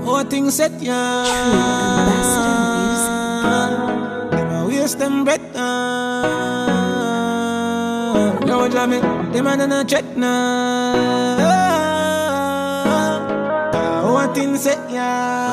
Oh, things set ya. Them a waste them breath. Yo, Jamie, them a no check now. Oh, things set ya.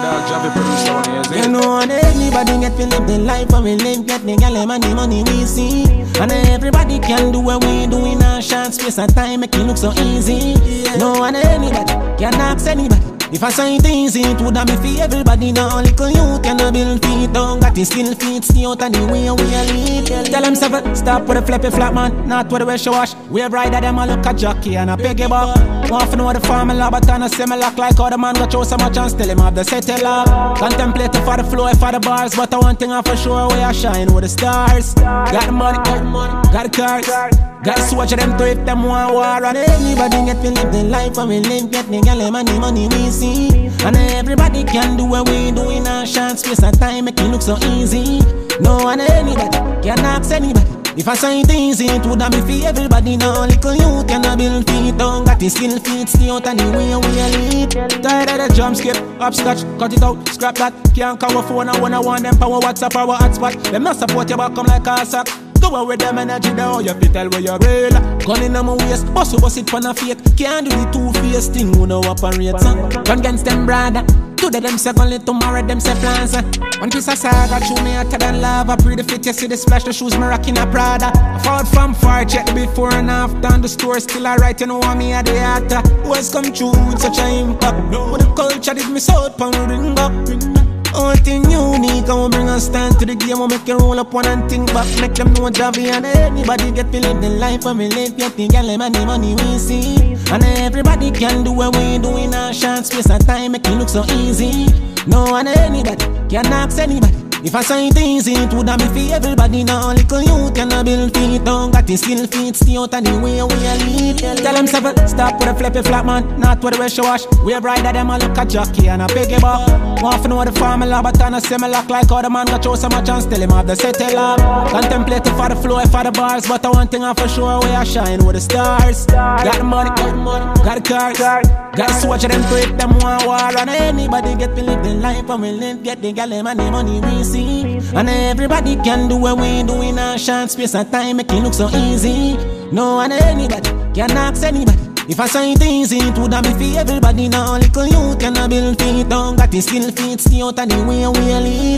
You know, and anybody get to live the life and we live, get the gal money we see. And everybody can do what we do in a short space of time, make it look so easy. No, and anybody can ask anybody. If I say it easy, it would have been for everybody. Now, little you can build feet down, got the skill feet, stay out of the way we lead. Tell them stop with a flippy flat man, not with a wash wash. We have rider them a look a jockey and a piggyback. Want to know the formula, but on a similar like how the man got show so much and still him have the settle up. Contemplate for the flow, for the bars, but I one thing I for sure we are shine with the stars. Got the money, got the cars. Got to swatch them to if them want war. And anybody get to live the life and we live, get the gal money we see. And everybody can do what we do in a short space of time, make it look so easy. No, and anybody can ask anybody. If I say it easy, it would have been for everybody. Now, little you can build feet down, got the skill feet, stay out of the way we lead. Tired of the jump skip, upscotch, cut it out, scrap that. Can't call a phone, I want them power WhatsApp, our hotspot. Them not support your back, come like a sack. Go out with them energy now, you fit tell where you're real. Gun in my waist, bust it for a fake. Can't do the two-faced thing, who no operate. Gun against them brother. Today them say only tomorrow them say plans. One piece of saga, chew me hotter than lava. Pretty fit, you see the splash, the shoes me rocking a Prada. I fought from far, check the before and after. And the store still alright, you know what me at the actor. Always come true with such an impact. But the culture did me so out, pound ring up. All thing unique, I will bring a stand to the game. I'll make you roll up one and think back. Make them know Javi and anybody get to live the life and we live. Get the gal money we see. And everybody can do what we do in a short space of time, make it look so easy. No, and anybody can ask anybody. If I say it easy, it would have been for everybody. Now, little you can build feet down, got the skill feet, stay out of the way we lead. Tell them stop with a flippy flat man, not with a wash wash. We have rider them a look a jockey and a piggyback. Want to know the formula, but on a similar like how the man got show so much and still him have the settle up. Contemplate for the flow, for the bars, but I one thing I for sure we are shine with the stars. Got the money, got the cars. Got to swatch them to if them want war. And anybody get to live the life and we live, get the gal money we see. And everybody can do what we do in a short space of time, make it look so easy. No, and anybody can ask anybody. If I say it easy, it would have been for everybody. Now, little you can build feet down, got the skill feet, stay out of the way we lead.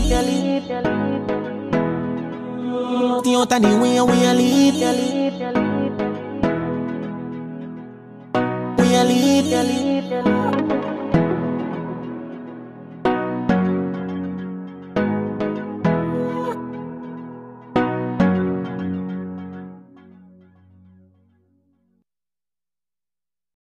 Stay out of the way we lead. We lead.